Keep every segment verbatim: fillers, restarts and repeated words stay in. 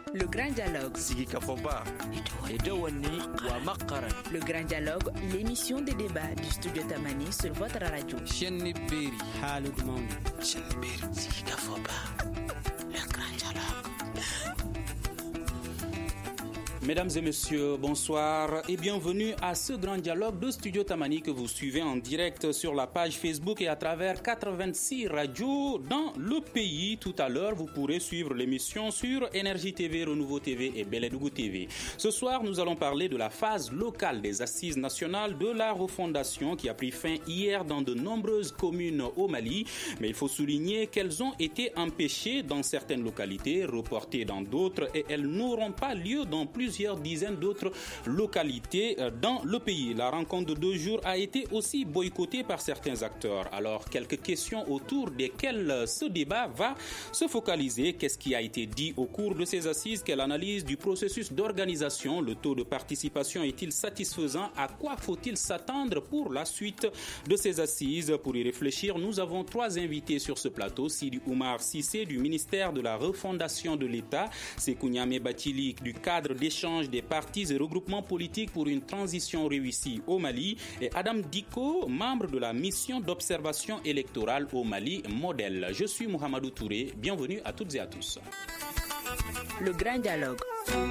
Le Grand Dialogue. Le Grand Dialogue, l'émission de débat du studio Tamani sur votre radio. Le Grand Dialogue. Mesdames et messieurs, bonsoir et bienvenue à ce grand dialogue de Studio Tamani que vous suivez en direct sur la page Facebook et à travers quatre-vingt-six radios dans le pays. Tout à l'heure, vous pourrez suivre l'émission sur Énergie T V, Renouveau T V et Beledougou T V. Ce soir, nous allons parler de la phase locale des assises nationales de la refondation qui a pris fin hier dans de nombreuses communes au Mali. Mais il faut souligner qu'elles ont été empêchées dans certaines localités, reportées dans d'autres et elles n'auront pas lieu dans plusieurs plusieurs dizaines d'autres localités dans le pays. La rencontre de deux jours a été aussi boycottée par certains acteurs. Alors, quelques questions autour desquelles ce débat va se focaliser. Qu'est-ce qui a été dit au cours de ces assises? Quelle analyse du processus d'organisation? Le taux de participation est-il satisfaisant? À quoi faut-il s'attendre pour la suite de ces assises? Pour y réfléchir, nous avons trois invités sur ce plateau. Sidi Oumar Cissé du ministère de la Refondation de l'État, Sékou Niamé Bathily du cadre d'échange des partis et regroupements politiques pour une transition réussie au Mali et Adam Diko, membre de la mission d'observation électorale au Mali modèle. Je suis Mohamedou Touré, bienvenue à toutes et à tous. Le Grand Dialogue.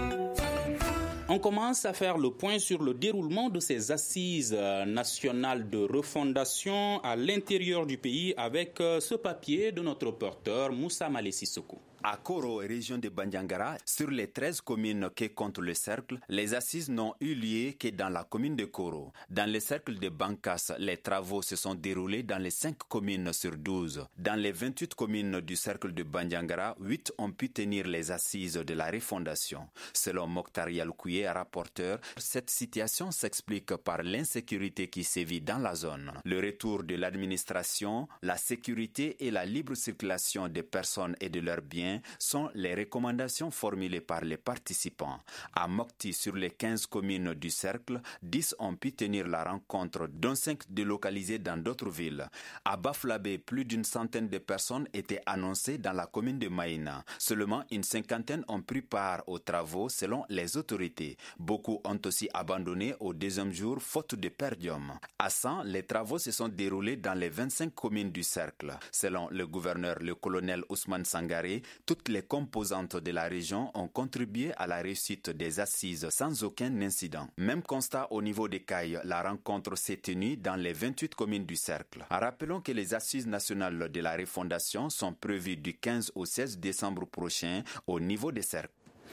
On commence à faire le point sur le déroulement de ces assises nationales de refondation à l'intérieur du pays avec ce papier de notre reporter Moussa Malé Sissoko. À Koro, région de Bandiangara, sur les treize communes qui comptent le cercle, les assises n'ont eu lieu que dans la commune de Koro. Dans le cercle de Bankas, les travaux se sont déroulés dans les cinq communes sur douze. Dans les vingt-huit communes du cercle de Bandiangara, huit ont pu tenir les assises de la refondation. Selon Mokhtar Yaloukouyé, rapporteur, cette situation s'explique par l'insécurité qui sévit dans la zone. Le retour de l'administration, la sécurité et la libre circulation des personnes et de leurs biens sont les recommandations formulées par les participants. À Mokti, sur les quinze communes du cercle, dix ont pu tenir la rencontre, dont cinq délocalisées dans d'autres villes. À Baflabé, plus d'une centaine de personnes étaient annoncées dans la commune de Maïna. Seulement une cinquantaine ont pris part aux travaux selon les autorités. Beaucoup ont aussi abandonné au deuxième jour faute de perdium. À San, les travaux se sont déroulés dans les vingt-cinq communes du cercle. Selon le gouverneur, le colonel Ousmane Sangaré, toutes les composantes de la région ont contribué à la réussite des assises sans aucun incident. Même constat au niveau des Cailles, la rencontre s'est tenue dans les vingt-huit communes du cercle. Rappelons que les assises nationales de la refondation sont prévues du quinze au seize décembre prochain au niveau des cercles.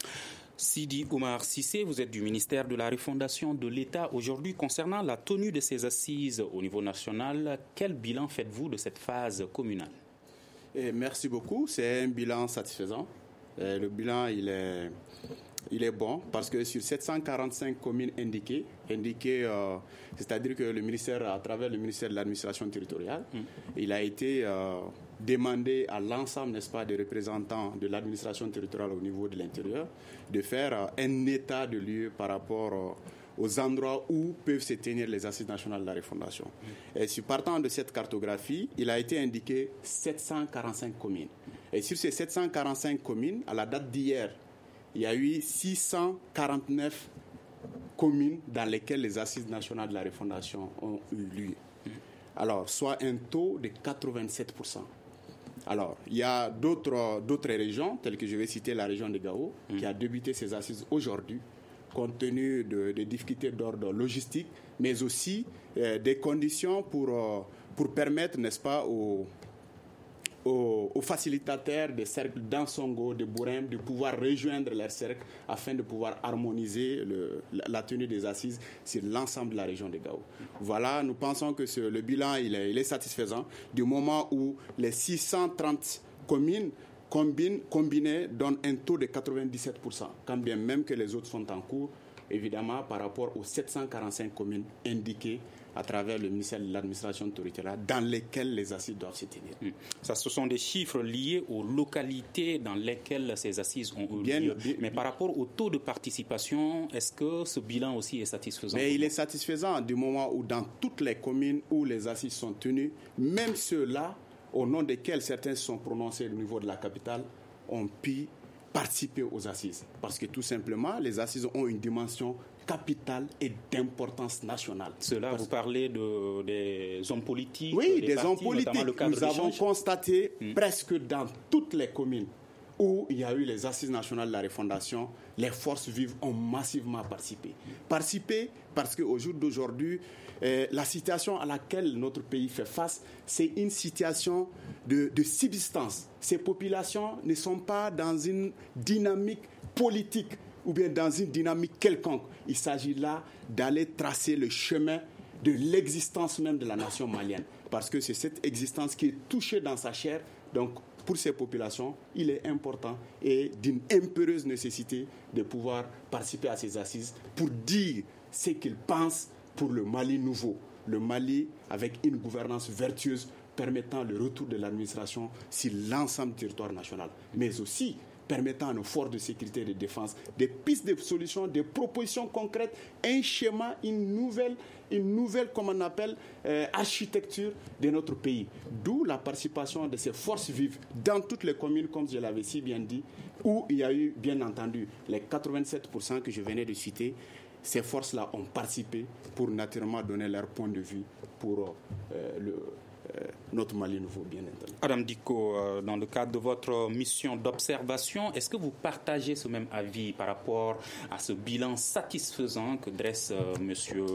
Sidi Oumar Cissé, vous êtes du ministère de la Refondation de l'État. Aujourd'hui, concernant la tenue de ces assises au niveau national, quel bilan faites-vous de cette phase communale? Et merci beaucoup. C'est un bilan satisfaisant. Et le bilan, il est, il est bon parce que sur sept cent quarante-cinq communes indiquées, indiquées euh, c'est-à-dire que le ministère, à travers le ministère de l'administration territoriale, mmh. il a été euh, demandé à l'ensemble, n'est-ce pas, des représentants de l'administration territoriale au niveau de l'intérieur de faire euh, un état de lieu par rapport euh, aux endroits où peuvent se tenir les assises nationales de la refondation. Mmh. Et si partant de cette cartographie, il a été indiqué sept cent quarante-cinq communes. Et sur ces sept cent quarante-cinq communes, à la date d'hier, il y a eu six cent quarante-neuf communes dans lesquelles les assises nationales de la refondation ont eu lieu. Mmh. Alors, soit un taux de quatre-vingt-sept pour cent. Alors, il y a d'autres, d'autres régions, telles que je vais citer la région de Gao, mmh. qui a débuté ses assises aujourd'hui, compte tenu de, de difficultés d'ordre logistique, mais aussi euh, des conditions pour, euh, pour permettre, n'est-ce pas, aux, aux, aux facilitateurs des cercles d'Ansongo, de Bourem, de pouvoir rejoindre leurs cercles afin de pouvoir harmoniser le, la, la tenue des assises sur l'ensemble de la région de Gao. Voilà, nous pensons que ce, le bilan il est, il est satisfaisant du moment où les six cent trente communes Combine, combiné donne un taux de quatre-vingt-dix-sept pour cent, quand bien même que les autres sont en cours, évidemment, par rapport aux sept cent quarante-cinq communes indiquées à travers le ministère de l'administration territoriale dans lesquelles les assises doivent se tenir. Mmh. Ça, ce sont des chiffres liés aux localités dans lesquelles ces assises ont eu bien, lieu. Bien, Mais bien. Par rapport au taux de participation, est-ce que ce bilan aussi est satisfaisant? Mais il est satisfaisant du moment où dans toutes les communes où les assises sont tenues, même ceux-là, au nom desquels certains se sont prononcés au niveau de la capitale, ont pu participer aux assises. Parce que tout simplement, les assises ont une dimension capitale et d'importance nationale. Cela, Parce... vous parlez de, des hommes politiques, oui, des, des partis, hommes politiques. Nous avons constaté hmm. presque dans toutes les communes où il y a eu les assises nationales de la refondation, les forces vives ont massivement participé. Participé parce qu'au jour d'aujourd'hui, euh, la situation à laquelle notre pays fait face, c'est une situation de, de subsistance. Ces populations ne sont pas dans une dynamique politique ou bien dans une dynamique quelconque. Il s'agit là d'aller tracer le chemin de l'existence même de la nation malienne. Parce que c'est cette existence qui est touchée dans sa chair. Donc, pour ces populations, il est important et d'une impérieuse nécessité de pouvoir participer à ces assises pour dire ce qu'ils pensent pour le Mali nouveau. Le Mali avec une gouvernance vertueuse permettant le retour de l'administration sur l'ensemble du territoire national. Mais aussi permettant à nos forces de sécurité et de défense des pistes de solutions, des propositions concrètes, un schéma, une nouvelle, une nouvelle, comme on appelle, euh, architecture de notre pays. D'où la participation de ces forces vives dans toutes les communes, comme je l'avais si bien dit, où il y a eu, bien entendu, les quatre-vingt-sept pour cent que je venais de citer. Ces forces-là ont participé pour naturellement donner leur point de vue pour euh, le... Euh, notre Mali nouveau, bien entendu. Adam Dicko, euh, dans le cadre de votre mission d'observation, est-ce que vous partagez ce même avis par rapport à ce bilan satisfaisant que dresse euh, M.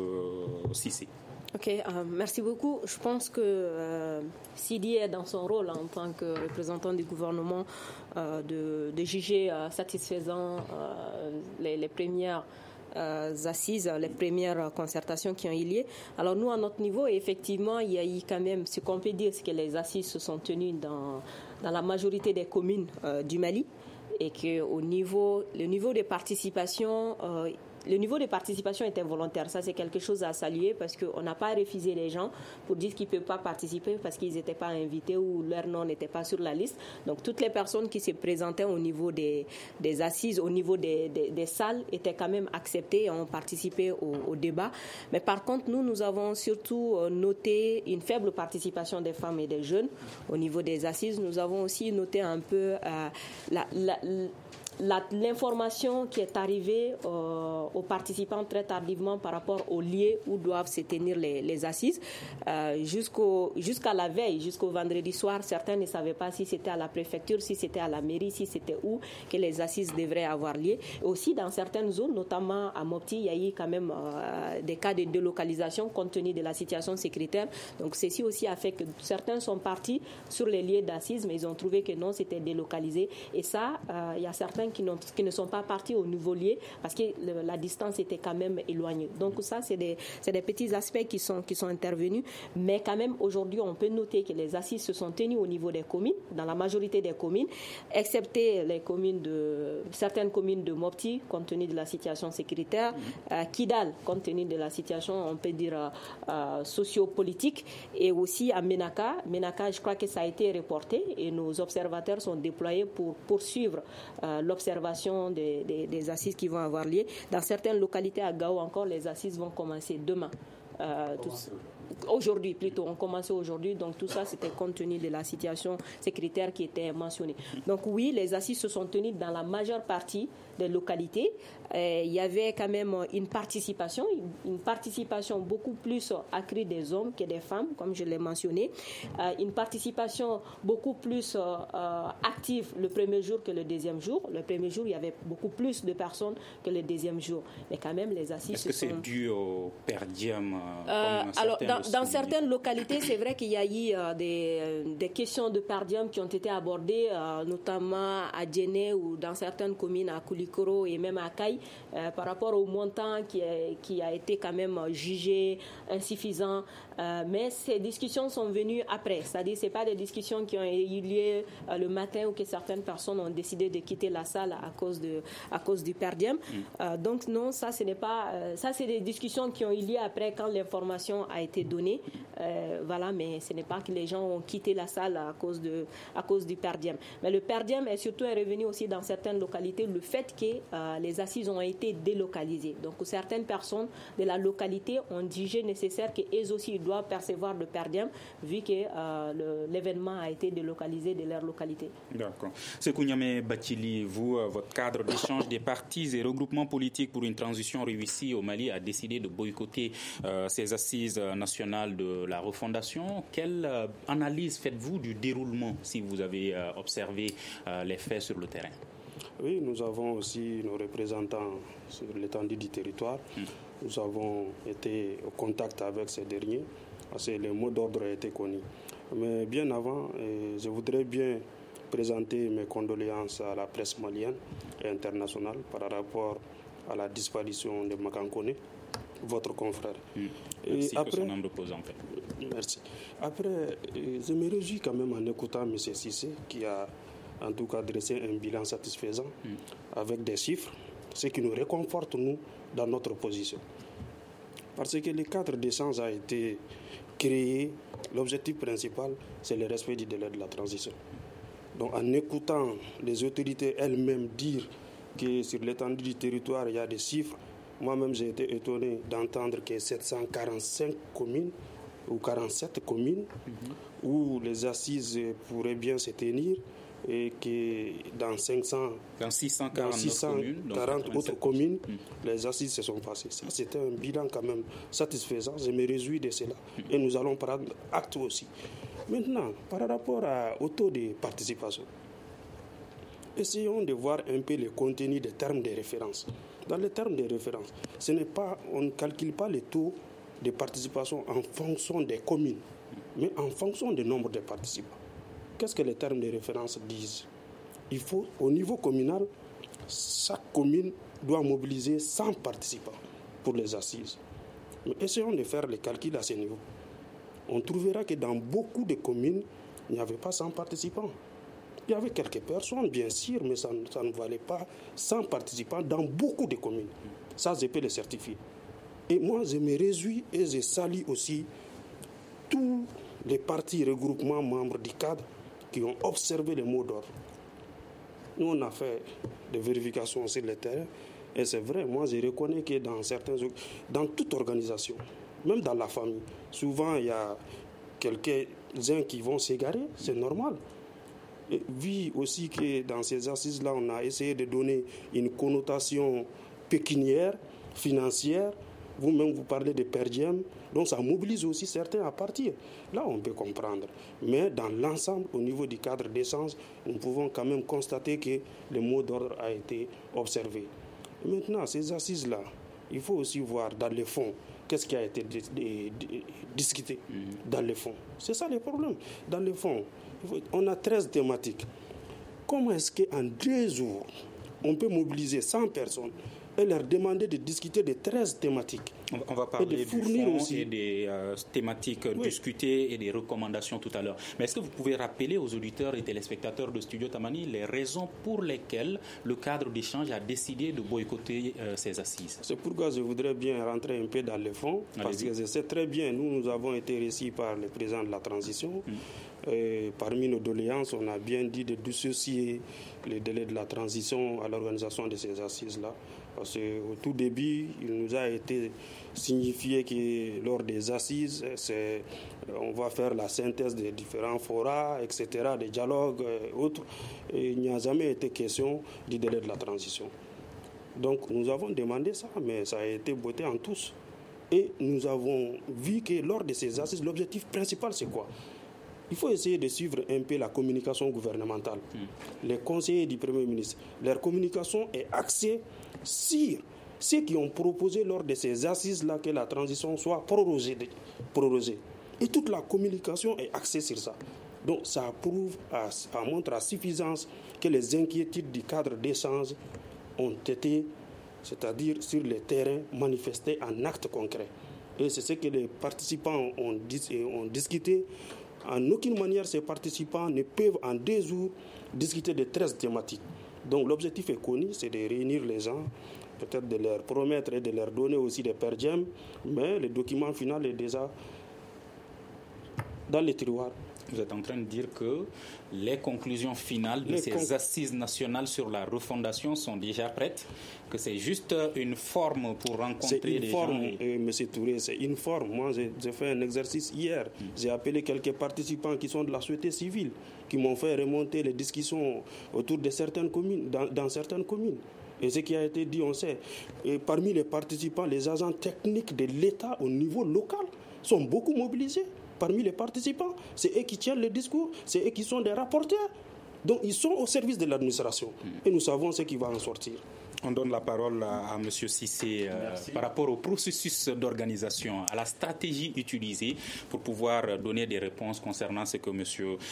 Cissé? Ok, euh, merci beaucoup. Je pense que euh, Sidi est dans son rôle en tant que représentant du gouvernement euh, de, de juger euh, satisfaisant euh, les, les premières Euh, assises, les premières concertations qui ont eu lieu. Alors nous, à notre niveau, effectivement, il y a eu quand même, ce qu'on peut dire, c'est que les assises se sont tenues dans, dans la majorité des communes euh, du Mali et que au niveau, le niveau de participation euh, Le niveau de participation était volontaire. Ça, c'est quelque chose à saluer parce qu'on n'a pas refusé les gens pour dire qu'ils ne peuvent pas participer parce qu'ils n'étaient pas invités ou leur nom n'était pas sur la liste. Donc, toutes les personnes qui se présentaient au niveau des, des assises, au niveau des, des, des salles, étaient quand même acceptées et ont participé au, au débat. Mais par contre, nous, nous avons surtout noté une faible participation des femmes et des jeunes au niveau des assises. Nous avons aussi noté un peu euh, la... la, la La, l'information qui est arrivée euh, aux participants très tardivement par rapport au lieu où doivent se tenir les, les assises. Euh, jusqu'au, jusqu'à la veille, jusqu'au vendredi soir, certains ne savaient pas si c'était à la préfecture, si c'était à la mairie, si c'était où que les assises devraient avoir lieu. Et aussi, dans certaines zones, notamment à Mopti, il y a eu quand même euh, des cas de délocalisation compte tenu de la situation sécuritaire. Donc, ceci aussi a fait que certains sont partis sur les lieux d'assises, mais ils ont trouvé que non, c'était délocalisé. Et ça, euh, il y a certains Qui, qui ne sont pas partis au nouveau lieu parce que le, la distance était quand même éloignée. Donc ça, c'est des, c'est des petits aspects qui sont, qui sont intervenus. Mais quand même, aujourd'hui, on peut noter que les assises se sont tenues au niveau des communes, dans la majorité des communes, excepté les communes de, certaines communes de Mopti, compte tenu de la situation sécuritaire, mmh. euh, Kidal, compte tenu de la situation, on peut dire, euh, euh, socio-politique, et aussi à Menaka. Menaka, je crois que ça a été reporté et nos observateurs sont déployés pour poursuivre euh, l'observation Observation des, des, des assises qui vont avoir lieu. Dans certaines localités à Gao encore, les assises vont commencer demain. Euh, tous, aujourd'hui plutôt, on commençait aujourd'hui, donc tout ça c'était compte tenu de la situation sécuritaire qui était mentionnée. Donc oui, les assises se sont tenues dans la majeure partie des localités. Euh, il y avait quand même une participation, une participation beaucoup plus accrue des hommes que des femmes, comme je l'ai mentionné. Euh, une participation beaucoup plus euh, active le premier jour que le deuxième jour. Le premier jour, il y avait beaucoup plus de personnes que le deuxième jour. Mais quand même, les assises Est-ce que sont... c'est dû au per diem euh, Alors, dans, dans certaines localités, c'est vrai qu'il y a eu euh, des, euh, des questions de per diem qui ont été abordées, euh, notamment à Djéné ou dans certaines communes à Koulikoro et même à Kaï, euh, par rapport au montant qui, est, qui a été quand même jugé insuffisant. Euh, mais ces discussions sont venues après. C'est-à-dire, ce n'est pas des discussions qui ont eu lieu euh, le matin ou que certaines personnes ont décidé de quitter la salle à cause, de, à cause du per diem. Mm. Euh, donc, non, ça, ce n'est pas... Euh, ça, c'est des discussions qui ont eu lieu après quand l'information a été donnée. Euh, voilà, mais ce n'est pas que les gens ont quitté la salle à cause, de, à cause du per diem. Mais le per diem est surtout revenu aussi dans certaines localités, le fait que euh, les assises ont été délocalisées. Donc, certaines personnes de la localité ont jugé nécessaire qu'elles aussi doivent doivent percevoir de per diem vu que euh, le, l'événement a été délocalisé de leur localité. D'accord. Sekou Niamé Bathily, vous, votre cadre d'échange des partis et regroupements politiques pour une transition réussie au Mali a décidé de boycotter euh, ces assises nationales de la refondation. Quelle euh, analyse faites-vous du déroulement si vous avez euh, observé euh, les faits sur le terrain? Oui, nous avons aussi nos représentants sur l'étendue du territoire. Mmh. Nous avons été au contact avec ces derniers parce que le mot d'ordre a été connu. Mais bien avant, je voudrais bien présenter mes condoléances à la presse malienne et internationale par rapport à la disparition de Makankone, votre confrère. Mmh. Merci et après, que son âme repose en fait. Merci. Après, je me réjouis quand même en écoutant M. Cissé qui a en tout cas dresser un bilan satisfaisant mmh. avec des chiffres, ce qui nous réconforte, nous, dans notre position. Parce que le cadre d'échange a été créé, l'objectif principal, c'est le respect du délai de la transition. Donc en écoutant les autorités elles-mêmes dire que sur l'étendue du territoire, il y a des chiffres, moi-même j'ai été étonné d'entendre que sept cent quarante-cinq communes ou quarante-sept communes mmh. où les assises pourraient bien se tenir, et que dans cinq cents, dans six cent quarante communes, quarante autres communes, mmh. les assises se sont passées. Ça, c'était un bilan quand même satisfaisant. Je me réjouis de cela. Mmh. Et nous allons prendre acte aussi. Maintenant, par rapport à, au taux de participation, essayons de voir un peu le contenu des termes de référence. Dans les termes de référence, ce n'est pas, on ne calcule pas le taux de participation en fonction des communes, mais en fonction du nombre de participants. Qu'est-ce que les termes de référence disent? Il faut, au niveau communal, chaque commune doit mobiliser cent participants pour les assises. Mais essayons de faire les calculs à ce niveau. On trouvera que dans beaucoup de communes, il n'y avait pas cent participants. Il y avait quelques personnes, bien sûr, mais ça, ça ne valait pas cent participants dans beaucoup de communes. Ça, je peux le certifier. Et moi, je me réjouis et je salue aussi tous les partis regroupements membres du cadre qui ont observé les mots d'ordre. Nous, on a fait des vérifications sur le terrain, et c'est vrai, moi je reconnais que dans certains, dans toute organisation, même dans la famille, souvent il y a quelques-uns qui vont s'égarer, c'est normal. Et vu aussi que dans ces assises-là, on a essayé de donner une connotation pécuniaire, financière. Vous-même, vous parlez de per diem, donc ça mobilise aussi certains à partir. Là, on peut comprendre. Mais dans l'ensemble, au niveau du cadre d'échange, nous pouvons quand même constater que le mot d'ordre a été observé. Et maintenant, ces assises-là, il faut aussi voir dans le fond, qu'est-ce qui a été d- d- d- discuté mmh. dans le fond. C'est ça le problème. Dans le fond, on a treize thématiques. Comment est-ce qu'en deux jours, on peut mobiliser cent personnes et leur demander de discuter de treize thématiques? On va parler du fond aussi et des euh, thématiques oui. discutées et des recommandations tout à l'heure. Mais est-ce que vous pouvez rappeler aux auditeurs et téléspectateurs de Studio Tamani les raisons pour lesquelles le cadre d'échange a décidé de boycotter euh, ces assises? C'est pourquoi je voudrais bien rentrer un peu dans le fond, Allez-y. Parce que je sais très bien, nous, nous avons été reçus par le président de la transition. Hum. Et parmi nos doléances, on a bien dit de dissocier les délais de la transition à l'organisation de ces assises-là. Parce qu'au tout début, il nous a été signifié que lors des assises, c'est, on va faire la synthèse des différents forats, et cetera, des dialogues et autres. Et il n'y a jamais été question du délai de la transition. Donc nous avons demandé ça, mais ça a été voté en tous. Et nous avons vu que lors de ces assises, l'objectif principal, c'est quoi? Il faut essayer de suivre un peu la communication gouvernementale. Mmh. Les conseillers du Premier ministre, leur communication est axée sur ceux qui ont proposé lors de ces assises-là que la transition soit prorogée, prorogée. Et toute la communication est axée sur ça. Donc ça prouve, à, ça montre à suffisance que les inquiétudes du cadre d'échange ont été, c'est-à-dire sur le terrain, manifestées en actes concrets. Et c'est ce que les participants ont, ont discuté. En aucune manière, ces participants ne peuvent en deux jours discuter de treize thématiques. Donc l'objectif est connu, c'est de réunir les gens, peut-être de leur promettre et de leur donner aussi des per diem, mais le document final est déjà dans les tiroirs. Vous êtes en train de dire que les conclusions finales de les ces conc- assises nationales sur la refondation sont déjà prêtes, que c'est juste une forme pour rencontrer c'est une les forme, gens. Et... euh, Monsieur Touré, c'est une forme. Moi, j'ai, j'ai fait un exercice hier. Mm. J'ai appelé quelques participants qui sont de la société civile, qui m'ont fait remonter les discussions autour de certaines communes, dans, dans certaines communes. Et ce qui a été dit, on sait, et parmi les participants, les agents techniques de l'État au niveau local sont beaucoup mobilisés. Parmi les participants, c'est eux qui tiennent le discours, c'est eux qui sont des rapporteurs. Donc, ils sont au service de l'administration. Mm. Et nous savons ce qui va en sortir. On donne la parole à, à M. Cissé euh, par rapport au processus d'organisation, à la stratégie utilisée pour pouvoir donner des réponses concernant ce que M.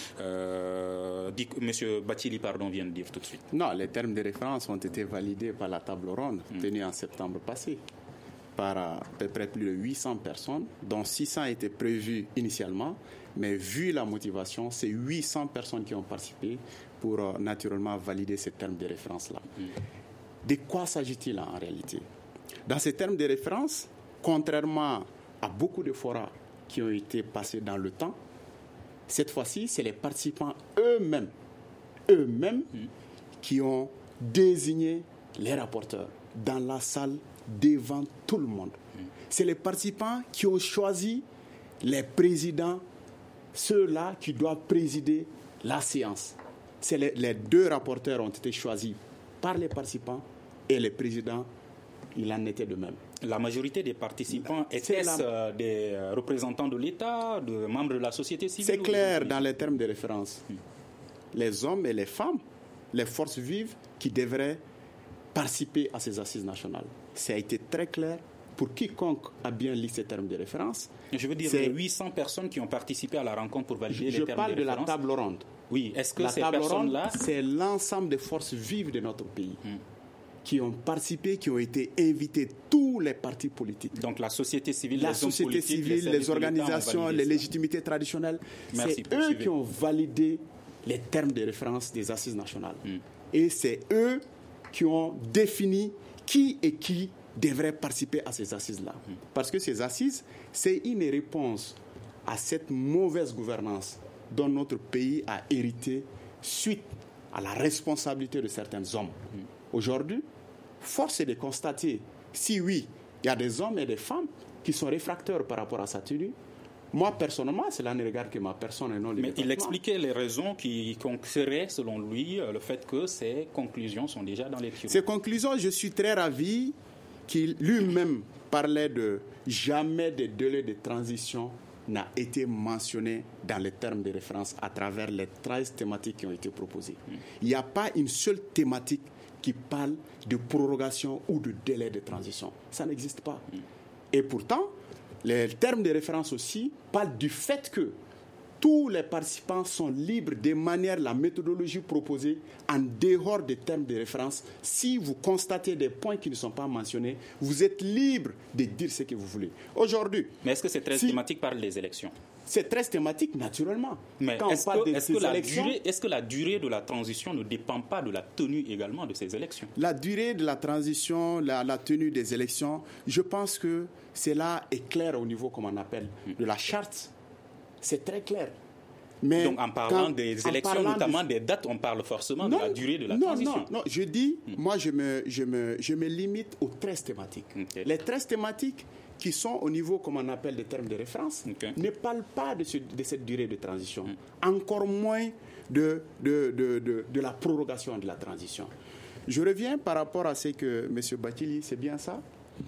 Euh, dit, M. Bathily pardon, vient de dire tout de suite. Non, les termes de référence ont été validés par la table ronde mm. tenue en septembre passé par à peu près plus de huit cents personnes, dont six cents étaient prévues initialement, mais vu la motivation, c'est huit cents personnes qui ont participé pour euh, naturellement valider ces termes de référence-là. Mm. De quoi s'agit-il en réalité? Dans ces termes de référence, contrairement à beaucoup de forats qui ont été passés dans le temps, cette fois-ci, c'est les participants eux-mêmes, eux-mêmes mmh. qui ont désigné les rapporteurs dans la salle devant tout le monde. Mmh. C'est les participants qui ont choisi les présidents, ceux-là qui doivent présider la séance. C'est les, les deux rapporteurs ont été choisis par les participants et les présidents, il en était de même. La majorité des participants étaient-ce la... des représentants de l'État, de membres de la société civile? C'est clair dans les termes de référence. Hmm. Les hommes et les femmes, les forces vives qui devraient participer à ces assises nationales. Ça a été très clair pour quiconque a bien lu ces termes de référence. Je veux dire, les huit cents personnes qui ont participé à la rencontre pour valider je les termes de référence. Je parle de la table ronde. Oui, est-ce que la ces table personnes-là... ronde, c'est l'ensemble des forces vives de notre pays hmm. qui ont participé, qui ont été invités, tous les partis politiques. Donc la société civile, la les société hommes politiques, civile, les, les organisations, les ça. légitimités traditionnelles, Merci, c'est eux qui ont validé les termes de référence des assises nationales. Hmm. Et c'est eux qui ont défini qui et qui devrait participer à ces assises-là. Hmm. Parce que ces assises, c'est une réponse à cette mauvaise gouvernance dont notre pays a hérité suite à la responsabilité de certains hommes. Mm. Aujourd'hui, force est de constater, si oui, il y a des hommes et des femmes qui sont réfractaires par rapport à sa tenue. Moi, personnellement, cela ne regarde que ma personne et non les Mais il expliquait les raisons qui seraient, selon lui, le fait que ces conclusions sont déjà dans les tuyaux. Ces conclusions, je suis très ravi qu'il lui-même parlait de jamais de délai de transition n'a été mentionné dans les termes de référence à travers les treize thématiques qui ont été proposées. Mm. Il n'y a pas une seule thématique qui parle de prorogation ou de délai de transition. Ça n'existe pas. Mm. Et pourtant, les termes de référence aussi parlent du fait que tous les participants sont libres de manière la méthodologie proposée en dehors des termes de référence. Si vous constatez des points qui ne sont pas mentionnés, vous êtes libre de dire ce que vous voulez. Aujourd'hui... Mais est-ce que ces treize si, thématiques parlent des élections? C'est treize thématiques, naturellement. Mais Quand est-ce, on parle que, de est-ce, que la élections, durée, est-ce que la durée de la transition ne dépend pas de la tenue également de ces élections? La durée de la transition, la, la tenue des élections, je pense que cela est clair au niveau, comme on appelle, de la charte. C'est très clair. Mais donc en parlant quand, des en élections, parlant notamment de... des dates, on parle forcément non, de la durée de la non, transition. Non, non, je dis, hmm. moi je me, je, me, je me limite aux treize thématiques. Okay. Les treize thématiques qui sont au niveau, comme on appelle, des termes de référence, okay. ne parlent pas de, ce, de cette durée de transition. Hmm. Encore moins de, de, de, de, de la prorogation de la transition. Je reviens par rapport à ce que M. Bathily, c'est bien ça.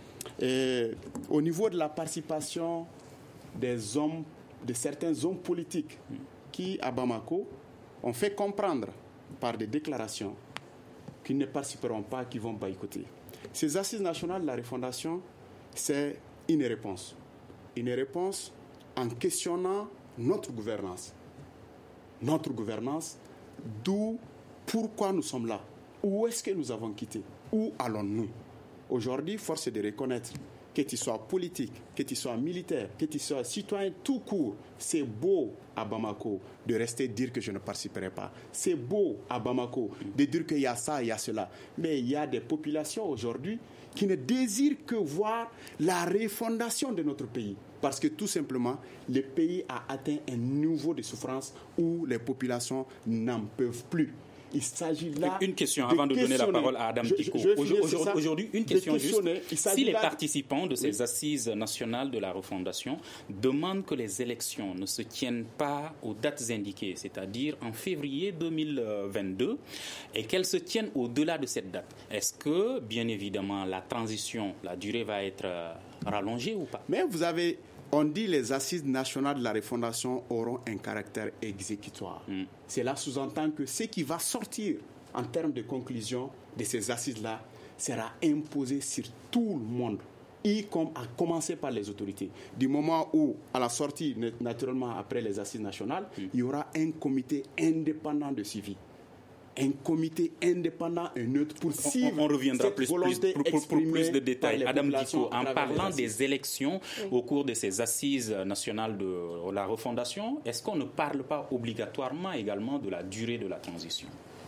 Et au niveau de la participation des hommes, de certains hommes politiques qui, à Bamako, ont fait comprendre par des déclarations qu'ils ne participeront pas, qu'ils vont boycotter. Ces assises nationales de la refondation, c'est une réponse. Une réponse en questionnant notre gouvernance. Notre gouvernance, d'où, pourquoi nous sommes là, où est-ce que nous avons quitté, où allons-nous. Aujourd'hui, force est de reconnaître que tu sois politique, que tu sois militaire, que tu sois citoyen tout court, c'est beau à Bamako de rester dire que je ne participerai pas. C'est beau à Bamako de dire qu'il y a ça, il y a cela. Mais il y a des populations aujourd'hui qui ne désirent que voir la refondation de notre pays. Parce que tout simplement, le pays a atteint un niveau de souffrance où les populations n'en peuvent plus. Il s'agit là. Une question avant de donner la parole à Adam Dicko. Aujourd'hui, aujourd'hui, une question juste. Si les participants de ces oui. assises nationales de la refondation demandent que les élections ne se tiennent pas aux dates indiquées, c'est-à-dire en février deux mille vingt-deux, et qu'elles se tiennent au-delà de cette date, est-ce que, bien évidemment, la transition, la durée va être rallongée ou pas? Mais vous avez. On dit que les assises nationales de la refondation auront un caractère exécutoire. Mm. Cela sous-entend que ce qui va sortir en termes de conclusion de ces assises-là sera imposé sur tout le monde, y com- à commencer par les autorités. Du moment où, à la sortie, naturellement après les assises nationales, mm. il y aura un comité indépendant de suivi. Un comité indépendant et neutre pour suivre on, on reviendra cette plus, volonté plus, pour, pour plus de détails. Adam Dicko, en parlant des, des élections oui. au cours de ces assises nationales de la refondation, est-ce qu'on ne parle pas obligatoirement également de la durée de la transition?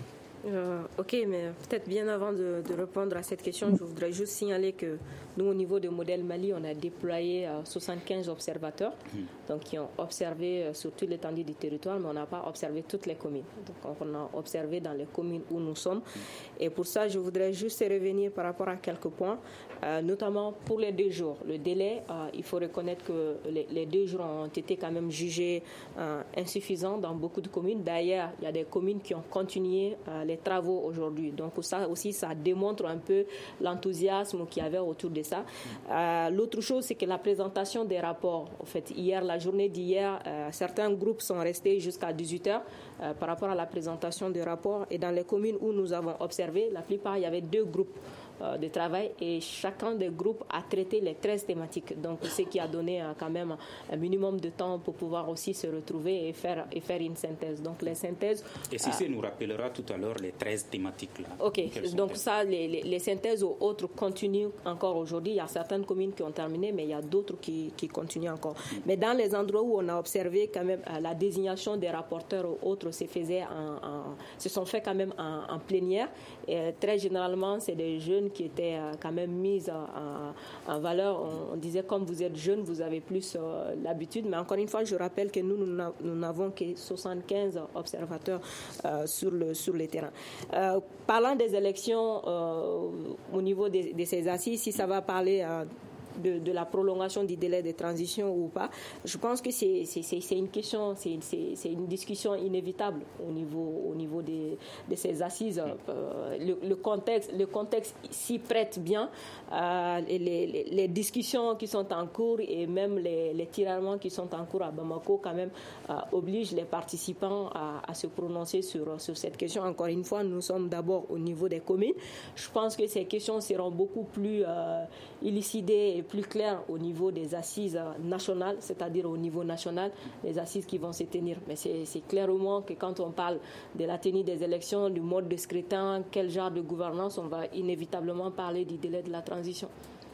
Euh, ok, mais peut-être bien avant de, de répondre à cette question, je voudrais juste signaler que nous, au niveau de Modèle Mali, on a déployé euh, soixante-quinze observateurs mmh. donc, qui ont observé euh, sur toute l'étendue du territoire, mais on n'a pas observé toutes les communes. Donc, on a observé dans les communes où nous sommes. Mmh. Et pour ça, je voudrais juste revenir par rapport à quelques points, euh, notamment pour les deux jours. Le délai, euh, il faut reconnaître que les, les deux jours ont été quand même jugés euh, insuffisants dans beaucoup de communes. D'ailleurs, il y a des communes qui ont continué euh, les travaux aujourd'hui. Donc ça aussi, ça démontre un peu l'enthousiasme qu'il y avait autour de ça. Euh, l'autre chose, c'est que la présentation des rapports. En fait, hier, la journée d'hier, euh, certains groupes sont restés jusqu'à dix-huit heures euh, par rapport à la présentation des rapports. Et dans les communes où nous avons observé, la plupart, il y avait deux groupes euh, de travail et chacun des groupes a traité les treize thématiques. Donc, ce qui a donné euh, quand même un minimum de temps pour pouvoir aussi se retrouver et faire, et faire une synthèse. Donc, les synthèses... Et si euh, nous rappellera tout à l'heure les treize thématiques-là. OK. Donc, ça, les, les, les synthèses aux autres continuent encore aujourd'hui. Il y a certaines communes qui ont terminé, mais il y a d'autres qui, qui continuent encore. Mm. Mais dans les endroits où on a observé quand même euh, la désignation des rapporteurs ou autres se faisait en, en, se sont fait quand même en, en plénière. Et, euh, très généralement, c'est des jeunes qui étaient euh, quand même mis en, en, en valeur. On, on disait, comme vous êtes jeune, vous avez plus euh, l'habitude. Mais encore une fois, je rappelle que nous, nous n'avons que soixante-quinze observateurs euh, sur, le, sur le terrain. Euh, parlant des élections euh, au niveau de, de ces assises, si ça va parler euh, de, de la prolongation du délai de transition ou pas, je pense que c'est, c'est, c'est, c'est une question, c'est, c'est, c'est une discussion inévitable au niveau, au niveau des, de ces assises. Euh, le, le, contexte, le contexte s'y prête bien. Euh, les, les, les discussions qui sont en cours et même les, les tiraillements qui sont en cours à Bamako quand même euh, obligent les participants à, à se prononcer sur, sur cette question. Encore une fois, nous sommes d'abord au niveau des communes. Je pense que ces questions seront beaucoup plus euh, élucidées et plus claires au niveau des assises nationales, c'est-à-dire au niveau national, les assises qui vont se tenir. Mais c'est, c'est clairement que quand on parle de la tenue des élections, du mode de scrutin, quel genre de gouvernance, on va inévitablement parler du délai de la transition.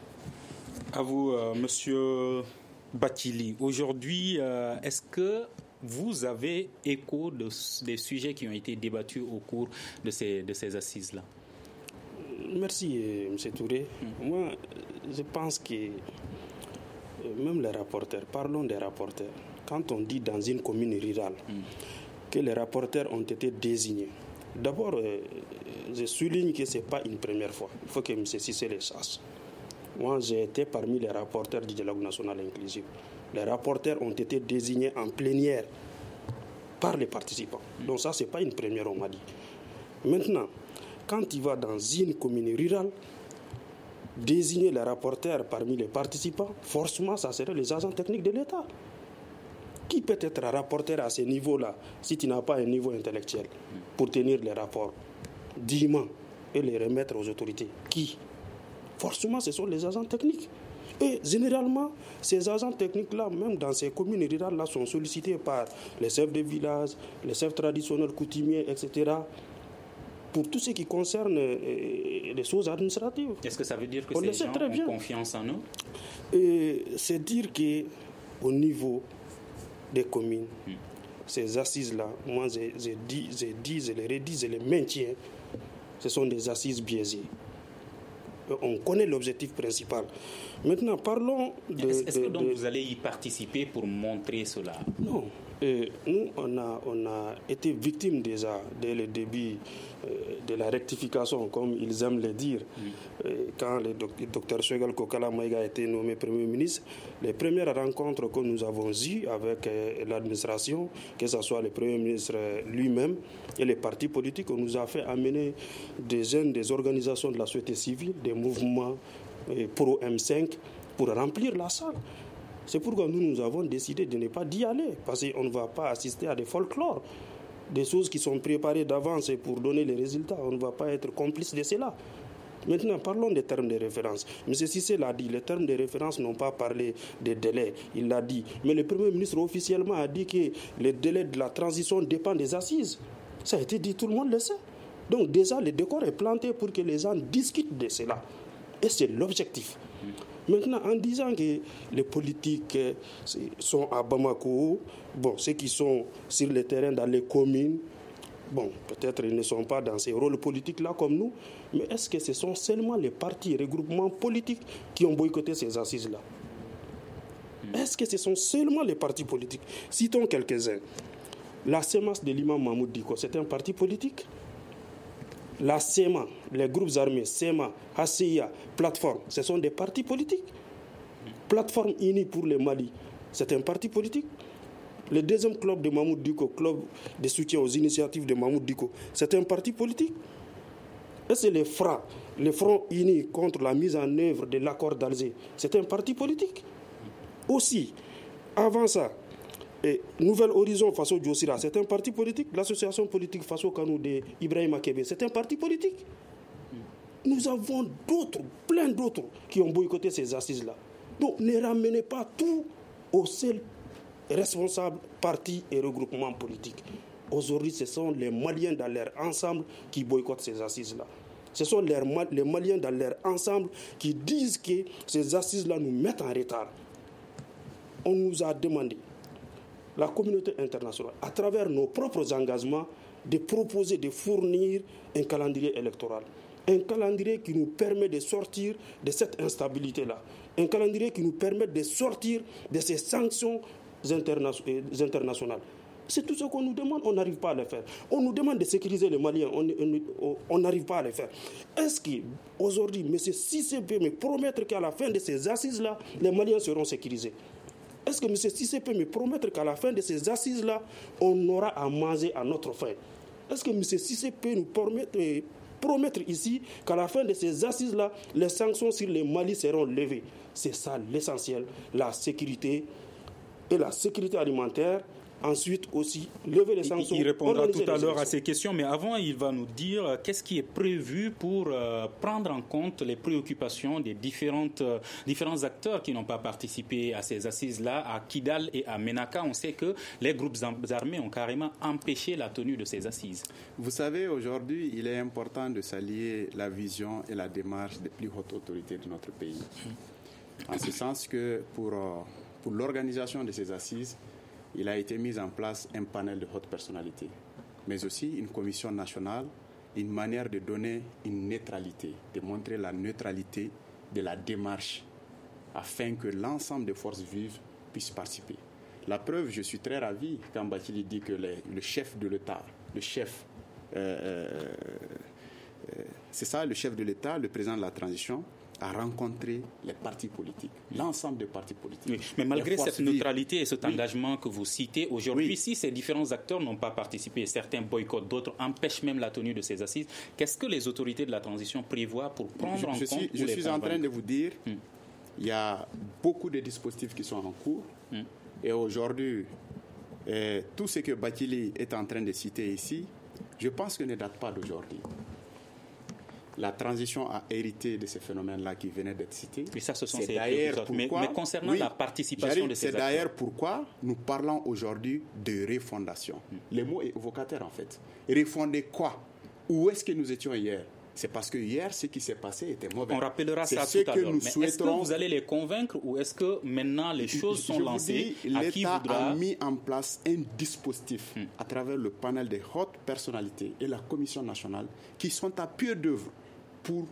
À vous, euh, Monsieur Bathily. Aujourd'hui, euh, est-ce que vous avez écho de, des sujets qui ont été débattus au cours de ces, de ces assises-là? Merci, M. Touré. Mmh. Moi, je pense que même les rapporteurs, parlons des rapporteurs, quand on dit dans une commune rurale mmh. que les rapporteurs ont été désignés, d'abord, euh, je souligne que ce n'est pas une première fois. Il faut que M. Cissé le sache. Moi, j'ai été parmi les rapporteurs du dialogue national inclusif. Les rapporteurs ont été désignés en plénière par les participants. Donc ça, ce n'est pas une première, on m'a dit. Maintenant, quand tu vas dans une commune rurale, désigner les rapporteurs parmi les participants, forcément, ça serait les agents techniques de l'État. Qui peut être rapporteur à ce niveau-là si tu n'as pas un niveau intellectuel pour tenir les rapports dignement et les remettre aux autorités? Qui? Forcément, ce sont les agents techniques. Et généralement, ces agents techniques-là, même dans ces communes rurales-là, sont sollicités par les chefs de village, les chefs traditionnels coutumiers, et cetera, pour tout ce qui concerne euh, les choses administratives. Est-ce que ça veut dire que on ces gens ont bien. confiance en eux? Et c'est dire qu'au niveau des communes, hmm. ces assises-là, moi j'ai dit, j'ai dit, je les redis, je les maintiens, ce sont des assises biaisées. On connaît l'objectif principal. Maintenant, parlons de... Est-ce, est-ce de, que donc de... vous allez y participer pour montrer cela? Non. Et nous, on a, on a été victimes déjà dès le début euh, de la rectification, comme ils aiment le dire. Oui. Euh, quand le docteur Choguel Kokala Maïga a été nommé Premier ministre, les premières rencontres que nous avons eues avec euh, l'administration, que ce soit le Premier ministre lui-même et les partis politiques, on nous a fait amener des jeunes, des organisations de la société civile, des mouvements euh, pro M cinq, pour remplir la salle. C'est pourquoi nous, nous avons décidé de ne pas d'y aller, parce qu'on ne va pas assister à des folklores, des choses qui sont préparées d'avance pour donner les résultats. On ne va pas être complice de cela. Maintenant, parlons des termes de référence. M. Cissé l'a dit, les termes de référence n'ont pas parlé des délais, il l'a dit. Mais le Premier ministre officiellement a dit que les délais de la transition dépendent des assises. Ça a été dit, tout le monde le sait. Donc déjà, le décor est planté pour que les gens discutent de cela. Et c'est l'objectif. Maintenant, en disant que les politiques sont à Bamako, bon, ceux qui sont sur le terrain dans les communes, bon, peut-être ils ne sont pas dans ces rôles politiques-là comme nous, mais est-ce que ce sont seulement les partis et regroupements politiques qui ont boycotté ces assises-là? Est-ce que ce sont seulement les partis politiques? Citons quelques-uns. La C E M A S de l'imam Mahmoud Diko, c'est un parti politique? La C E M A, les groupes armés, C E M A, H C I A, Plateforme, ce sont des partis politiques. Plateforme unie pour le Mali, c'est un parti politique. Le deuxième club de Mahmoud Diko, club de soutien aux initiatives de Mahmoud Diko, c'est un parti politique. Et c'est le F R A, le Front uni contre la mise en œuvre de l'accord d'Alger, c'est un parti politique. Aussi, avant ça, et Nouvel Horizon face au Djossira, c'est un parti politique. L'association politique face au Kanou de Ibrahim Akebe, c'est un parti politique. Nous avons d'autres, plein d'autres, qui ont boycotté ces assises-là. Donc ne ramenez pas tout aux seuls responsables partis et regroupements politiques. Aujourd'hui, ce sont les Maliens dans leur ensemble qui boycottent ces assises-là. Ce sont les, les Maliens dans leur ensemble qui disent que ces assises-là nous mettent en retard. On nous a demandé, la communauté internationale, à travers nos propres engagements, de proposer, de fournir un calendrier électoral. Un calendrier qui nous permet de sortir de cette instabilité-là. Un calendrier qui nous permet de sortir de ces sanctions interna- internationales. C'est tout ce qu'on nous demande, on n'arrive pas à le faire. On nous demande de sécuriser les Maliens, on n'arrive pas à le faire. Est-ce qu'aujourd'hui, M. Cissé peut me promettre qu'à la fin de ces assises-là, les Maliens seront sécurisés? Est-ce que M. Cissé peut me promettre qu'à la fin de ces assises-là, on aura à manger à notre faim? Est-ce que M. Cissé peut nous promettre, euh, promettre ici qu'à la fin de ces assises-là, les sanctions sur les Mali seront levées? C'est ça l'essentiel, la sécurité et la sécurité alimentaire. Ensuite aussi, lever les sanctions. Il répondra tout à l'heure à ces questions, mais avant, il va nous dire qu'est-ce qui est prévu pour euh, prendre en compte les préoccupations des différentes, euh, différents acteurs qui n'ont pas participé à ces assises-là, à Kidal et à Ménaka. On sait que les groupes armés ont carrément empêché la tenue de ces assises. Vous savez, aujourd'hui, il est important de s'allier la vision et la démarche des plus hautes autorités de notre pays. En ce sens que pour, euh, pour l'organisation de ces assises, il a été mis en place un panel de hautes personnalités, mais aussi une commission nationale, une manière de donner une neutralité, de montrer la neutralité de la démarche, afin que l'ensemble des forces vives puissent participer. La preuve, je suis très ravi quand Bathily dit que les, le chef de l'État, le chef, euh, euh, c'est ça, le chef de l'État, le président de la transition, a rencontré les partis politiques, l'ensemble des partis politiques. Oui, mais malgré cette neutralité et cet oui. engagement que vous citez, aujourd'hui, oui. si ces différents acteurs n'ont pas participé, certains boycottent, d'autres empêchent même la tenue de ces assises, qu'est-ce que les autorités de la transition prévoient pour prendre je, en je compte suis, Je suis en train de vous dire, il hum. y a beaucoup de dispositifs qui sont en cours, hum. et aujourd'hui, eh, tout ce que Bathily est en train de citer ici, je pense que ne date pas d'aujourd'hui. La transition a hérité de ces phénomènes-là qui venaient d'être cités. Mais ça, ce sont c'est ces d'ailleurs pourquoi, mais, mais concernant oui, la participation de ces c'est acteurs. C'est d'ailleurs pourquoi nous parlons aujourd'hui de refondation. Hmm. Le mot est évocateur, en fait. Refonder quoi? Où est-ce que nous étions hier? C'est parce que hier, ce qui s'est passé était mauvais. On rappellera c'est ça ce tout à l'heure. Mais souhaiterons... est-ce que vous allez les convaincre ou est-ce que maintenant les choses sont je lancées? Vous dis, à l'État qui voudra... a mis en place un dispositif hmm. à travers le panel des hautes personnalités et la Commission nationale qui sont à pied d'œuvre pour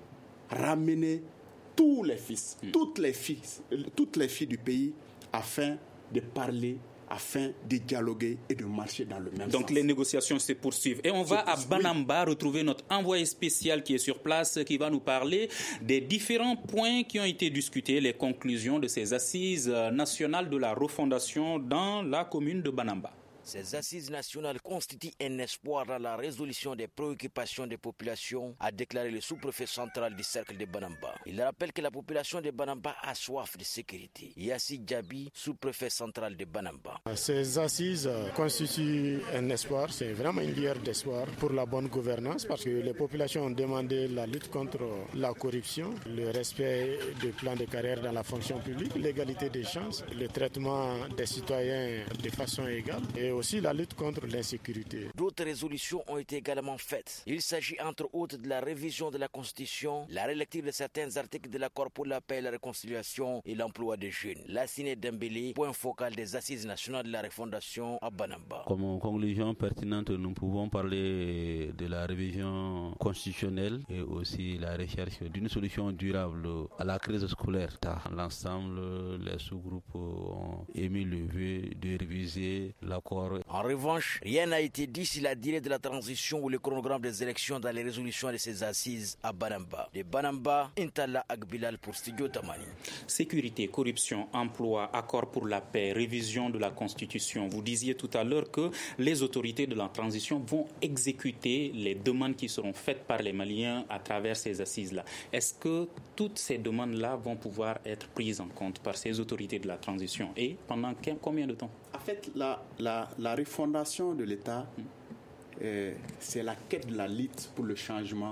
ramener tous les fils, mmh. toutes les filles, toutes les filles du pays afin de parler, afin de dialoguer et de marcher dans le même Donc, sens. Donc les négociations se poursuivent. Et on va à Banamba retrouver notre envoyé spécial qui est sur place, qui va nous parler des différents points qui ont été discutés, les conclusions de ces assises nationales de la refondation dans la commune de Banamba. Ces assises nationales constituent un espoir dans la résolution des préoccupations des populations, a déclaré le sous-préfet central du cercle de Banamba. Il rappelle que la population de Banamba a soif de sécurité. Yassi Djabi, sous-préfet central de Banamba. Ces assises constituent un espoir, c'est vraiment une lueur d'espoir pour la bonne gouvernance parce que les populations ont demandé la lutte contre la corruption, le respect du plan de carrière dans la fonction publique, l'égalité des chances, le traitement des citoyens de façon égale et aussi la lutte contre l'insécurité. D'autres résolutions ont été également faites. Il s'agit entre autres de la révision de la Constitution, la relecture de certains articles de l'accord pour la paix, la réconciliation et l'emploi des jeunes. Lassine Dembélé, point focal des assises nationales de la refondation à Banamba. Comme conclusion pertinente, nous pouvons parler de la révision constitutionnelle et aussi la recherche d'une solution durable à la crise scolaire. L'ensemble, les sous-groupes ont émis le vœu de réviser l'accord. En revanche, rien n'a été dit sur la durée de la transition ou le chronogramme des élections dans les résolutions de ces assises à Banamba. De Banamba, Intala Agbilal pour Studio Tamani. Sécurité, corruption, emploi, accord pour la paix, révision de la Constitution. Vous disiez tout à l'heure que les autorités de la transition vont exécuter les demandes qui seront faites par les Maliens à travers ces assises-là. Est-ce que toutes ces demandes-là vont pouvoir être prises en compte par ces autorités de la transition et pendant combien de temps? En fait, la, la, la refondation de l'État, mm. euh, c'est la quête de la lutte pour le changement,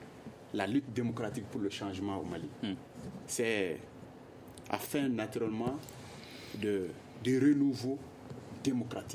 la lutte démocratique pour le changement au Mali. Mm. C'est afin naturellement de, de renouveau démocratique.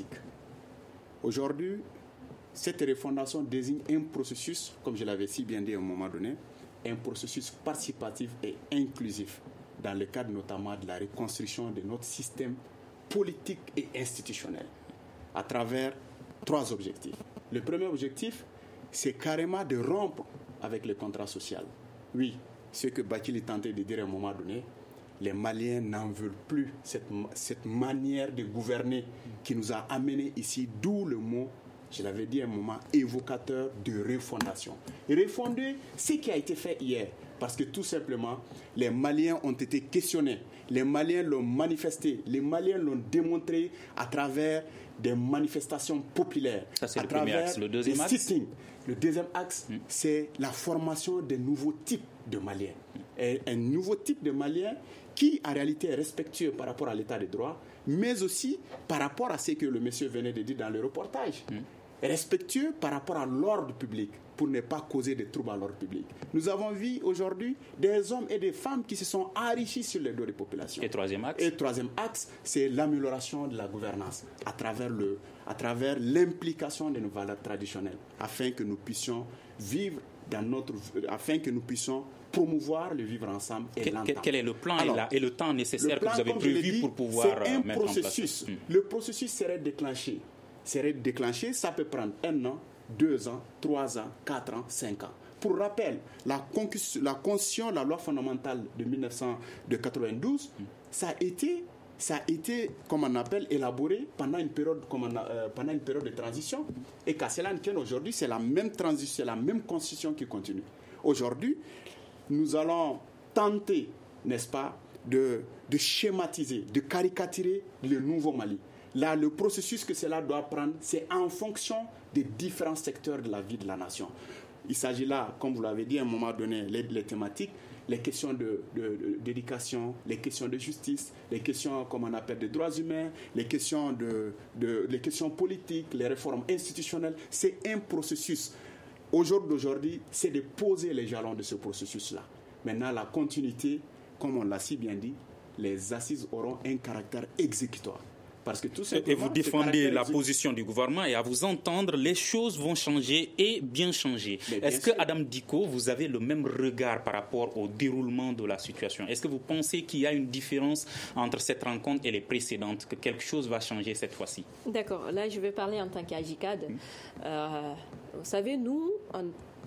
Aujourd'hui, cette refondation désigne un processus, comme je l'avais si bien dit à un moment donné, un processus participatif et inclusif dans le cadre notamment de la reconstruction de notre système politique et institutionnel à travers trois objectifs. Le premier objectif, c'est carrément de rompre avec le contrat social. Oui, ce que Bakili tentait de dire à un moment donné, les Maliens n'en veulent plus cette, cette manière de gouverner qui nous a amenés ici, d'où le mot, je l'avais dit à un moment, évocateur de refondation. Et refonder ce qui a été fait hier. Parce que tout simplement, les Maliens ont été questionnés, les Maliens l'ont manifesté, les Maliens l'ont démontré à travers des manifestations populaires. Ça, c'est à le premier axe. Le deuxième axe sitting. Le deuxième axe, mmh. c'est la formation de nouveaux types de Maliens. Et un nouveau type de Maliens qui, en réalité, est respectueux par rapport à l'état de droit, mais aussi par rapport à ce que le monsieur venait de dire dans le reportage. Mmh. Respectueux par rapport à l'ordre public, pour ne pas causer de troubles à l'ordre public. Nous avons vu aujourd'hui des hommes et des femmes qui se sont enrichis sur les dos des populations. Et troisième axe Et troisième axe, c'est l'amélioration de la gouvernance à travers, le, à travers l'implication de nos valeurs traditionnelles, afin que nous puissions vivre dans notre, afin que nous puissions promouvoir le vivre ensemble et quel, l'entendre. Quel est le plan Alors, et, la, et le temps nécessaire le plan, que vous avez prévu dit, pour pouvoir c'est un mettre processus. en place? Le processus serait déclenché. serait déclenché, ça peut prendre un an, deux ans, trois ans, quatre ans, cinq ans. Pour rappel, la, la Constitution, la loi fondamentale de mille neuf cent quatre-vingt-douze, mm. ça a été, ça a été, comme on appelle, élaboré pendant une période, comme on a, euh, pendant une période de transition. Et qu'à cela ne tienne, aujourd'hui, c'est la même transition, c'est la même Constitution qui continue. Aujourd'hui, nous allons tenter, n'est-ce pas, de, de schématiser, de caricaturer le nouveau Mali. Là, le processus que cela doit prendre, c'est en fonction des différents secteurs de la vie de la nation. Il s'agit là, comme vous l'avez dit à un moment donné, les, les thématiques, les questions de, de, de, d'éducation, les questions de justice, les questions, comme on appelle, des droits humains, les questions, de, de, les questions politiques, les réformes institutionnelles. C'est un processus. Au jour d'aujourd'hui, c'est de poser les jalons de ce processus-là. Maintenant, la continuité, comme on l'a si bien dit, les assises auront un caractère exécutoire. Parce que tout et vous défendez la position du gouvernement et à vous entendre, les choses vont changer et bien changer. Bien Est-ce sûr. que, Adam Dicko, vous avez le même regard par rapport au déroulement de la situation? Est-ce que vous pensez qu'il y a une différence entre cette rencontre et les précédentes, que quelque chose va changer cette fois-ci? D'accord. Là, je vais parler en tant qu'Agicad. Mmh. Euh, vous savez, nous, on,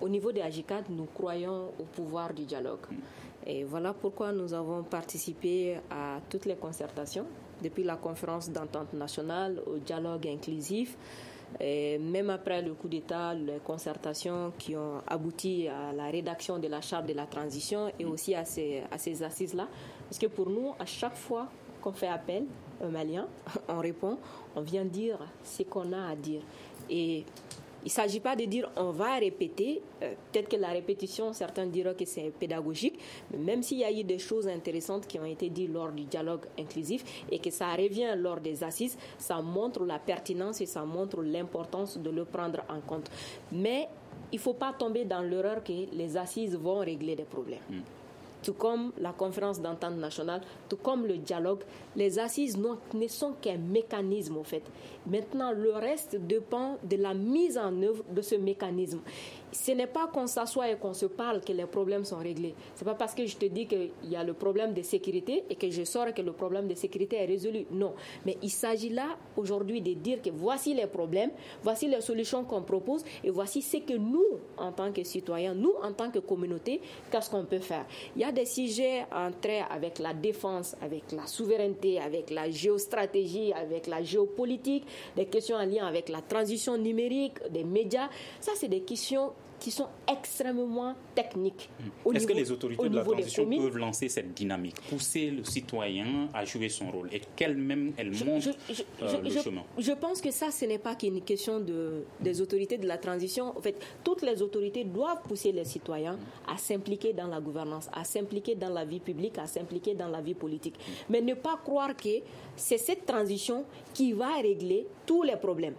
au niveau des AGICAD, nous croyons au pouvoir du dialogue. Et voilà pourquoi nous avons participé à toutes les concertations, depuis la conférence d'entente nationale au dialogue inclusif, et même après le coup d'État, les concertations qui ont abouti à la rédaction de la charte de la transition et aussi à ces, à ces assises-là. Parce que pour nous, à chaque fois qu'on fait appel, un Malien, on répond, on vient dire ce qu'on a à dire. Et il ne s'agit pas de dire on va répéter, euh, peut-être que la répétition, certains diront que c'est pédagogique, mais même s'il y a eu des choses intéressantes qui ont été dites lors du dialogue inclusif et que ça revient lors des assises, ça montre la pertinence et ça montre l'importance de le prendre en compte. Mais il ne faut pas tomber dans l'erreur que les assises vont régler des problèmes. Mm. Tout comme la conférence d'entente nationale, tout comme le dialogue, les assises ne sont qu'un mécanisme au fait. Maintenant, le reste dépend de la mise en œuvre de ce mécanisme. Ce n'est pas qu'on s'assoit et qu'on se parle que les problèmes sont réglés. Ce n'est pas parce que je te dis qu'il y a le problème de sécurité et que je sors que le problème de sécurité est résolu. Non. Mais il s'agit là aujourd'hui de dire que voici les problèmes, voici les solutions qu'on propose et voici ce que nous, en tant que citoyens, nous, en tant que communauté, qu'est-ce qu'on peut faire. Il y a des sujets en trait avec la défense, avec la souveraineté, avec la géostratégie, avec la géopolitique, des questions en lien avec la transition numérique, des médias. Ça, c'est des questions qui sont extrêmement techniques. Mmh. Est-ce niveau, que les autorités de la transition peuvent lancer cette dynamique, pousser le citoyen à jouer son rôle et qu'elle-même, elle montre je, je, euh, je, le je, chemin? Je pense que ça, ce n'est pas qu'une question de, des autorités de la transition. En fait, toutes les autorités doivent pousser les citoyens à s'impliquer dans la gouvernance, à s'impliquer dans la vie publique, à s'impliquer dans la vie politique. Mmh. Mais ne pas croire que c'est cette transition qui va régler tous les problèmes.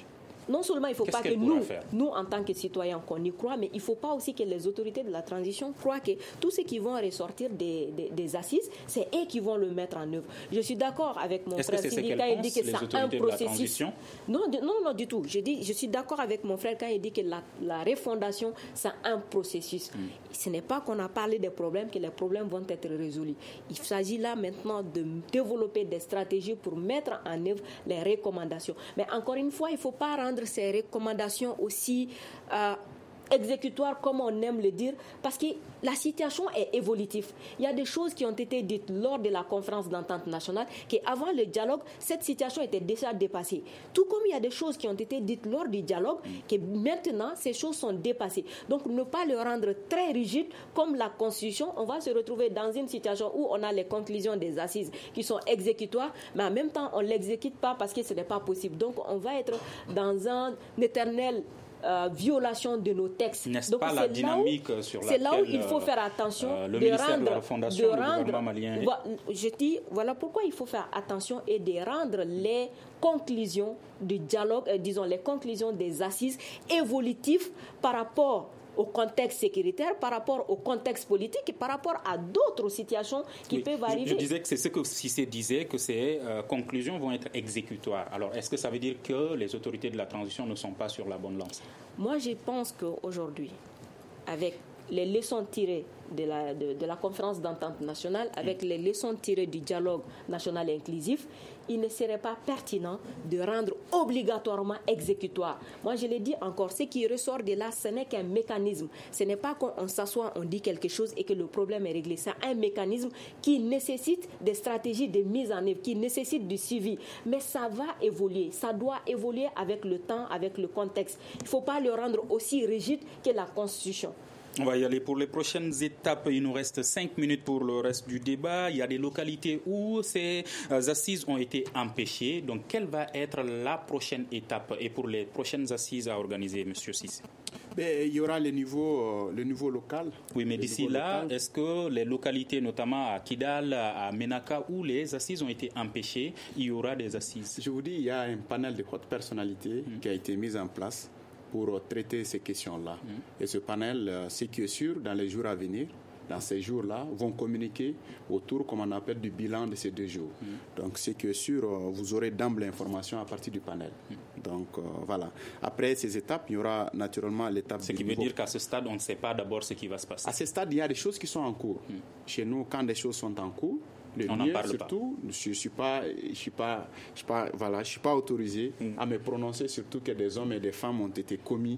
Non seulement il ne faut Qu'est-ce pas que nous, nous, en tant que citoyens, qu'on y croit, mais il ne faut pas aussi que les autorités de la transition croient que tout ce qui vont ressortir des, des, des assises, c'est eux qui vont le mettre en œuvre. Je suis d'accord avec mon Est-ce frère Sidi quand il dit que c'est un processus. Non, de, non, non, du tout. Je, dis, je suis d'accord avec mon frère quand il dit que la, la refondation, c'est un processus. Mm. Ce n'est pas qu'on a parlé des problèmes, que les problèmes vont être résolus. Il s'agit là maintenant de développer des stratégies pour mettre en œuvre les recommandations. Mais encore une fois, il ne faut pas rendre ces recommandations aussi euh, exécutoires comme on aime le dire, parce que la situation est évolutive. Il y a des choses qui ont été dites lors de la conférence d'entente nationale qu'avant le dialogue, cette situation était déjà dépassée. Tout comme il y a des choses qui ont été dites lors du dialogue que maintenant, ces choses sont dépassées. Donc, ne pas le rendre très rigide comme la Constitution, on va se retrouver dans une situation où on a les conclusions des assises qui sont exécutoires, mais en même temps, on ne l'exécute pas parce que ce n'est pas possible. Donc, on va être dans un éternel Euh, violation de nos textes. N'est-ce Donc, pas la dynamique où, sur laquelle... C'est là où il faut euh, faire attention euh, le de ministère rendre... de la Fondation, de le rendre, gouvernement malien... Et... Je dis, voilà pourquoi il faut faire attention et de rendre les conclusions du dialogue, euh, disons les conclusions des assises évolutives par rapport au contexte sécuritaire, par rapport au contexte politique et par rapport à d'autres situations qui oui, peuvent arriver. Je, je disais que c'est ce que Cissé disait, que ces euh, conclusions vont être exécutoires. Alors, est-ce que ça veut dire que les autorités de la transition ne sont pas sur la bonne lancée? Moi, je pense qu'aujourd'hui, avec les leçons tirées de la, de, de la conférence d'entente nationale, avec mmh. les leçons tirées du dialogue national inclusif, il ne serait pas pertinent de rendre obligatoirement exécutoire. Moi, je l'ai dit encore, ce qui ressort de là, ce n'est qu'un mécanisme. Ce n'est pas qu'on s'assoit, on dit quelque chose et que le problème est réglé. C'est un mécanisme qui nécessite des stratégies de mise en œuvre, qui nécessite du suivi. Mais ça va évoluer. Ça doit évoluer avec le temps, avec le contexte. Il ne faut pas le rendre aussi rigide que la Constitution. On va y aller pour les prochaines étapes. Il nous reste cinq minutes pour le reste du débat. Il y a des localités où ces assises ont été empêchées. Donc, quelle va être la prochaine étape et pour les prochaines assises à organiser, M. Cissé? Mais il y aura le niveau, le niveau local. Oui, mais d'ici là, local. Est-ce que les localités, notamment à Kidal, à Menaka, où les assises ont été empêchées, il y aura des assises? Je vous dis, il y a un panel de hautes personnalités mmh. qui a été mis en place pour traiter ces questions-là. Mmh. Et ce panel, euh, ce qui est sûr, dans les jours à venir, dans ces jours-là, vont communiquer autour, comme on appelle, du bilan de ces deux jours. Mmh. Donc, ce qui est sûr, euh, vous aurez d'emblée l'information à partir du panel. Mmh. Donc, euh, voilà. Après ces étapes, il y aura naturellement l'étape... Ce qui veut dire qu'à ce stade, on ne sait pas d'abord ce qui va se passer. À ce stade, il y a des choses qui sont en cours. Mmh. Chez nous, quand des choses sont en cours, le on mieux, parle surtout, pas. je ne suis pas, je suis pas, je suis pas, voilà, je suis pas autorisé mmh. à me prononcer, surtout que des hommes et des femmes ont été commis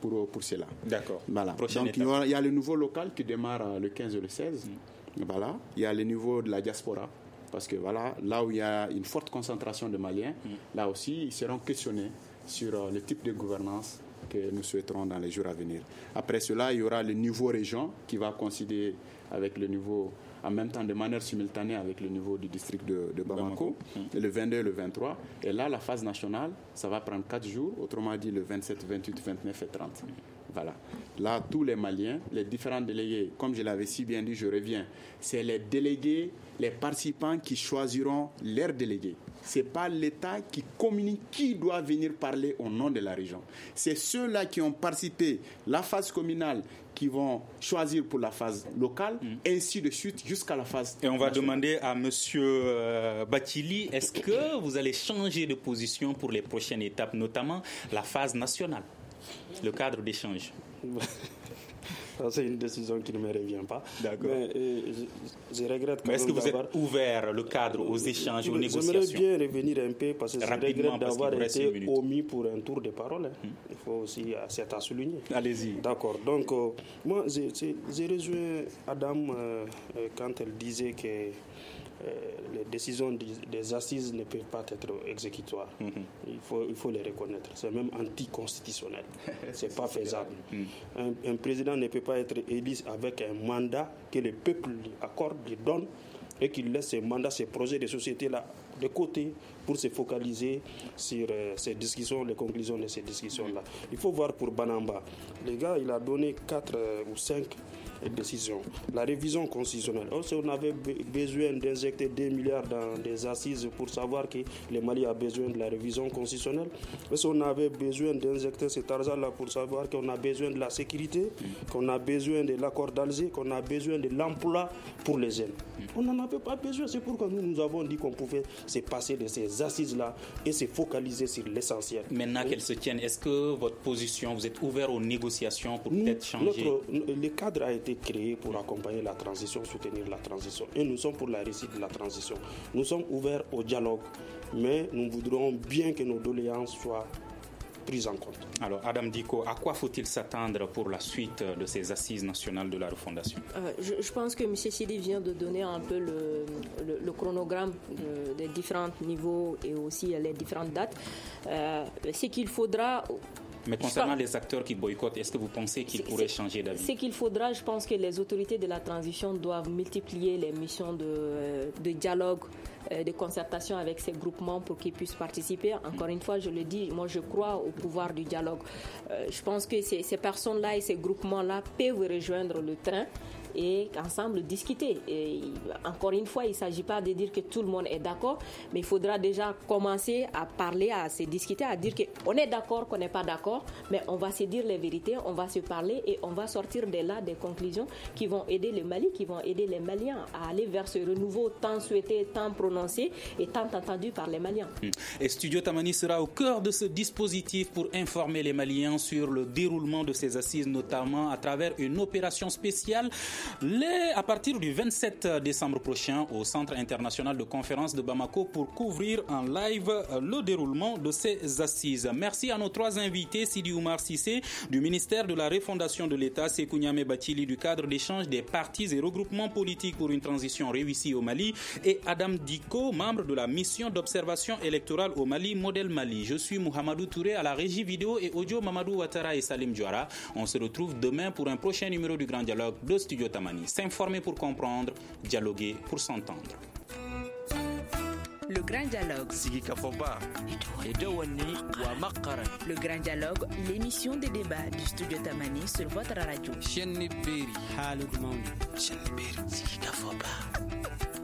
pour, pour cela. D'accord. Voilà. Prochaine Donc il y, a, il y a le niveau local qui démarre le quinze et le seize. Mm. Voilà. Il y a le niveau de la diaspora. Parce que voilà, là où il y a une forte concentration de Maliens, mm. là aussi, ils seront questionnés sur le type de gouvernance que nous souhaiterons dans les jours à venir. Après cela, il y aura le niveau région qui va coïncider avec le niveau, en même temps de manière simultanée avec le niveau du district de, de Bamako, Bamako. Mm. le vingt-deux et le vingt-trois. Et là, la phase nationale, ça va prendre quatre jours, autrement dit le vingt-sept, vingt-huit, vingt-neuf et trente. Mm. Voilà. Là, tous les Maliens, les différents délégués, comme je l'avais si bien dit, je reviens, c'est les délégués, les participants qui choisiront leurs délégués. Ce n'est pas l'État qui communique qui doit venir parler au nom de la région. C'est ceux-là qui ont participé à la phase communale qui vont choisir pour la phase locale, mmh. ainsi de suite jusqu'à la phase Et on va nationale. demander à M. Euh, Bathily, est-ce que vous allez changer de position pour les prochaines étapes, notamment la phase nationale, le cadre d'échange? C'est une décision qui ne me revient pas. D'accord. Mais euh, je, je regrette quand Mais est-ce que vous êtes ouvert le cadre aux échanges, aux négociations? J'aimerais bien revenir un peu parce que je regrette d'avoir été omis pour un tour de parole. Hein. Hmm. Il faut aussi, c'est à souligner. Allez-y. D'accord. Donc, euh, moi, j'ai rejoint Adam euh, quand elle disait que Euh, les décisions des assises ne peuvent pas être exécutoires. Mm-hmm. Il faut, il faut les reconnaître. C'est même anticonstitutionnel. Ce n'est pas faisable. Mm. Un, un président ne peut pas être élu avec un mandat que le peuple lui accorde, lui donne, et qu'il laisse ce mandat, ces projets de société-là de côté pour se focaliser sur euh, ces discussions, les conclusions de ces discussions-là. Il faut voir pour Banamba. Le gars, il a donné quatre euh, ou cinq décision. La révision constitutionnelle. Si on avait besoin d'injecter deux milliards dans des assises pour savoir que le Mali a besoin de la révision constitutionnelle, si on avait besoin d'injecter cet argent-là pour savoir qu'on a besoin de la sécurité, qu'on a besoin de l'accord d'Alger, qu'on a besoin de l'emploi pour les jeunes. On n'en avait pas besoin. C'est pourquoi nous, nous avons dit qu'on pouvait se passer de ces assises-là et se focaliser sur l'essentiel. Maintenant qu'elles se tiennent, est-ce que votre position, vous êtes ouvert aux négociations pour peut-être changer? Notre, le cadre a été créé pour accompagner la transition, soutenir la transition. Et nous sommes pour la réussite de la transition. Nous sommes ouverts au dialogue, mais nous voudrons bien que nos doléances soient prises en compte. Alors, Adam Dicko, à quoi faut-il s'attendre pour la suite de ces assises nationales de la refondation? euh, je, je pense que M. Sidi vient de donner un peu le, le, le chronogramme de, des différents niveaux et aussi les différentes dates. Euh, c'est qu'il faudra... Mais concernant les acteurs qui boycottent, est-ce que vous pensez qu'ils pourraient changer d'avis? Ce qu'il faudra, je pense que les autorités de la transition doivent multiplier les missions de, de dialogue, de concertation avec ces groupements pour qu'ils puissent participer. Encore une fois, je le dis, moi je crois au pouvoir du dialogue. Euh, je pense que ces, ces personnes-là et ces groupements-là peuvent rejoindre le train et ensemble discuter. Et encore une fois, il ne s'agit pas de dire que tout le monde est d'accord, mais il faudra déjà commencer à parler, à se discuter, à dire qu'on est d'accord, qu'on n'est pas d'accord, mais on va se dire les vérités, on va se parler et on va sortir de là des conclusions qui vont aider le Mali, qui vont aider les Maliens à aller vers ce renouveau tant souhaité, tant prononcé et tant entendu par les Maliens. Et Studio Tamani sera au cœur de ce dispositif pour informer les Maliens sur le déroulement de ces assises, notamment à travers une opération spéciale Les, à partir du vingt-sept décembre prochain au Centre international de conférence de Bamako pour couvrir en live le déroulement de ces assises. Merci à nos trois invités, Sidi Oumar Sissé du ministère de la Refondation de l'État, Sékou Niamé Bathily du cadre d'échange des partis et regroupements politiques pour une transition réussie au Mali et Adam Dicko, membre de la mission d'observation électorale au Mali, Modèle Mali. Je suis Mouhamadou Touré à la régie vidéo et audio, Mamadou Ouattara et Salim Diouara. On se retrouve demain pour un prochain numéro du Grand Dialogue de Studio Tamani. S'informer pour comprendre, dialoguer pour s'entendre. Le Grand Dialogue. Le Grand Dialogue, l'émission des débats du Studio Tamani sur votre radio.